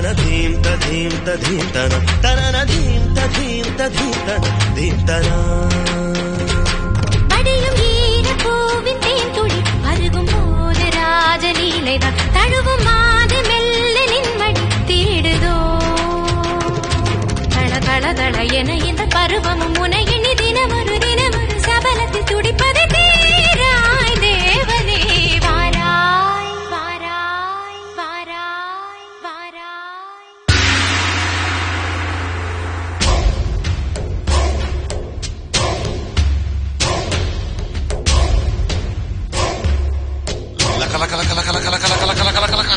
theme தீம் தீம் தன தன தீம் தீம் தீம் தன தீம் தனா படியும் ஈர பூவின் தேன்துளி அருகும் போது ராஜலீலைதான் தழுவும் மாது மெல்ல நின்மடி தேடுதோ தள தள தள என இந்த பருவமும் முனையினி தினமொரு சபலத்தில் துடிப்பது தீராய் தேவனே வாராய் வாராய் வாராய் வாராய் லக்க லக்க லக்க லக்க லக்க லக்க லக்க லக்க லக்க லக்க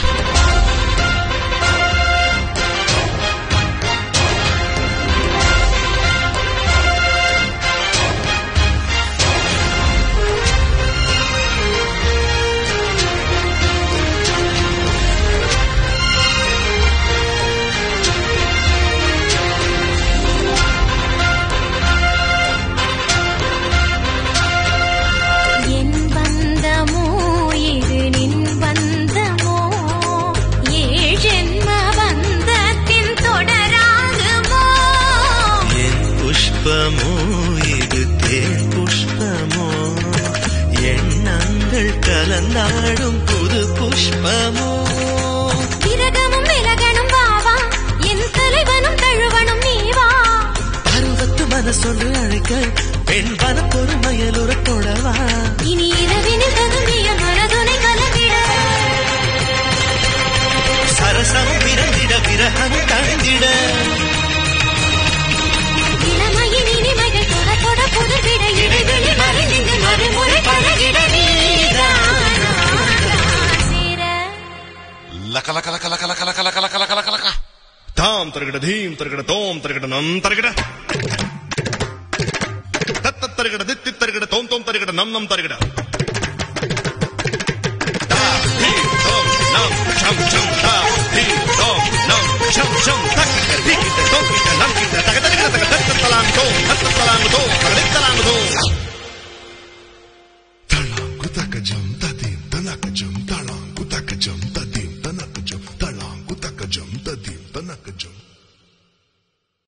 கலந்தாடும் புது புஷ்பமோ விரகமும் விலகனும் வாவா என் தலைவனும் தழுவனும் நீவா பருவத்து மனசொன்று அழைக்க பெண் வனப்பொரு மயலுற தொடவா இனி இரவினில் தகுந்திய மனதுனை கலந்திட சரசமும் பிறந்திட விரகமும் தழுந்திட இளமையின் இனிமைகள் தொட தொட புதுவிட இடைவெளி மறைந்து மறுமுறை பழகிட லக்க லக்க லக்க லக்க லக்க லக்க லக்க லக்க லக்க லக்க லக்க தாம் தருகிட தீம் தருகிட தோம் தருகிட நம் தருகிட தத்த தருகிட தித்தி தருகிட தோம் தோம் தருகிட நம் நம் தருகிட தா தீம் தோம் நம் சம் சம் தா தீம் தோம் நம் சம் சம் தக்கிட திக்கிட தோக்கிட நம் கிட தக தருகிட தக தத்த தலாங் தோம் தத்த தலாங் தோம் தகடை தலாங் தோம் தலாங் குதக்க ஜம் ததீம் தலாக்க ஜம் தலாங் குதக்க ஜம்